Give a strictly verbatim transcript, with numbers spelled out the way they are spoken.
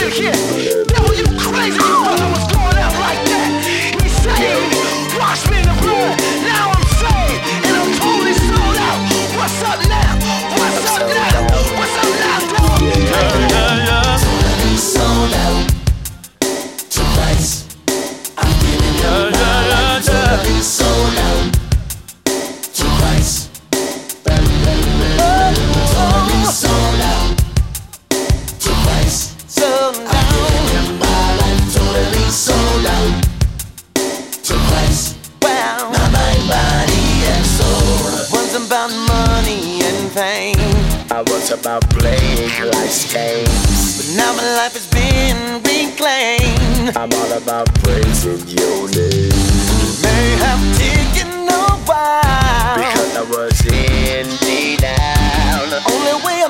it here. Devil, you crazy, you thought I was going out like that. He saved, washed me in the blood. Now I'm saved, and I'm totally sold out. What's up now? What's up now? What's up now, dog? Yeah, yeah, yeah. Totally sold out to Christ. I'm giving you my life. Totally sold out to Christ. Totally sold out to Christ. I'm giving you my life. Totally sold out to Christ. Well, Not my body and soul. it wasn't about money and fame, I was about playing life's games. but now my life has been reclaimed. I'm all about praising your name. May have taken a while, Because I was in the down. only way